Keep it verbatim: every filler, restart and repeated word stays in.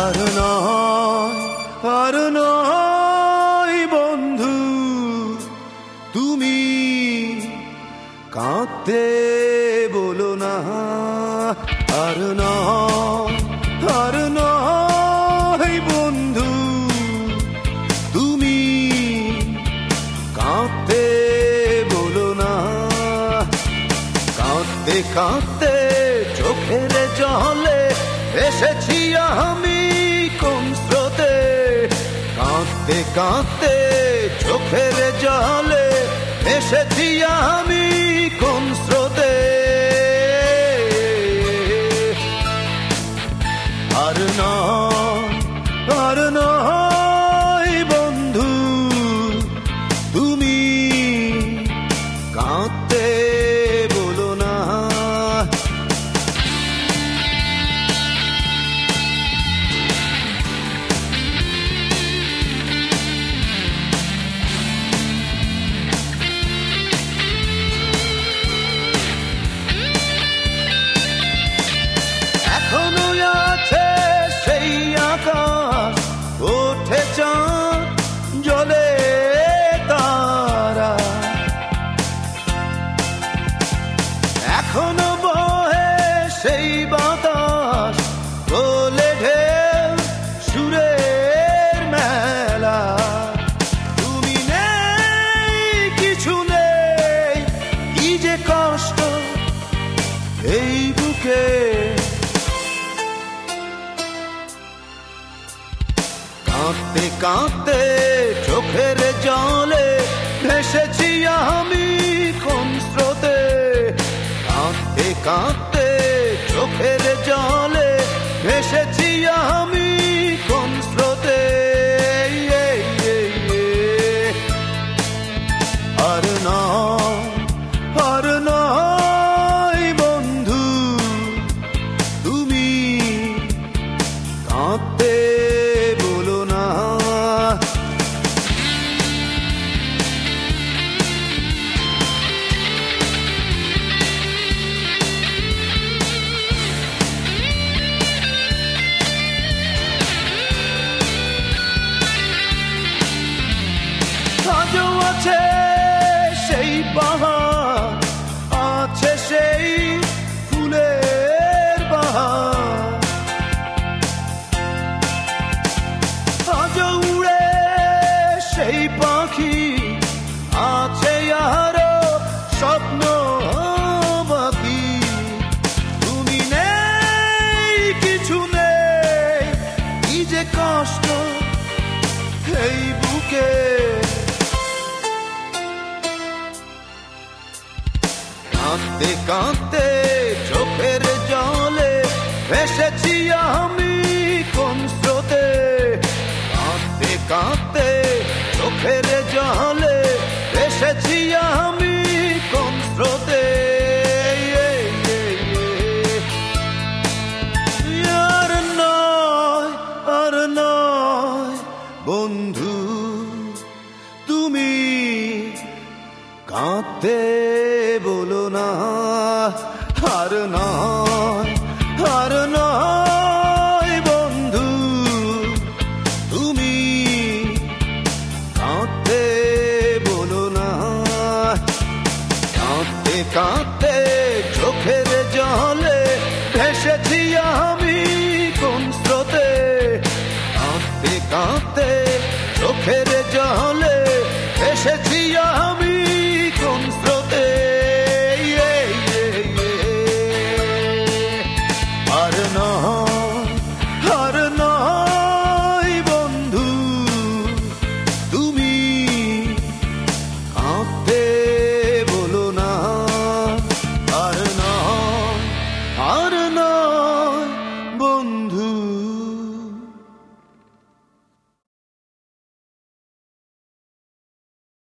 আর নয় আর নয় বন্ধু তুমি কাঁদতে বলো না, আর নয় আর নয় বন্ধু তুমি কাঁদতে বলো না। কাঁদতে কাঁদতে চোখের জলে এসেছি আমি কোন স্রোতে, কাঁদতে কাঁদতে চোখের জলে এসেছি আমি কোন স্রোতে। আর নয় আর নয় বন্ধু তুমি কাঁদতে বলো না। এখনো আছে সেই আকাশ, ওঠে চাঁদ জলে তারা, এখনো বহে সেই বাতাস, তোলে ঢেউ সুরের মেলা। তুমি নেই কিছু নেই, কি যে কষ্ট এই বুকে। কাঁদতে কাঁদতে চোখের জলে ভেসেছি আমি কোন স্রোতে, কাঁদতে কাঁদতে চোখের জলে ভেসেছি আমি কোন স্রোতে। আর নয় আর নয় বন্ধু তুমি কাঁদতে বলো না। আজও আছে সেই পাহাড়, আছে সেই ফুলের বাহার, আজও উড়ে সেই পাখি, আছে আরো স্বপ্ন বাকি। তুমি নেই কিছু নেই, কি যে কষ্ট এই বুকে। কাঁদতে কাঁদতে চোখের জলে ভেসেছি আমি কোন স্রোতে, কাঁদতে কাঁদতে চোখের জলে ভেসেছি আমি কোন স্রোতে। আর নয় আর নয় বন্ধু তুমি কাঁদতে বলো না। আর নয় আর নয় বন্ধু তুমি কাঁদতে বলো না। কাঁদতে কাঁদতে চোখের জলে ভেসেছি আমি কোন স্রোতে, কাঁদতে কাঁদতে চোখের জলে ভেসেছি আমি কোন স্রোতে। আর নয় আর নয় বন্ধু তুমি কাঁদতে বলো না। আর নয় আর নয় বন্ধু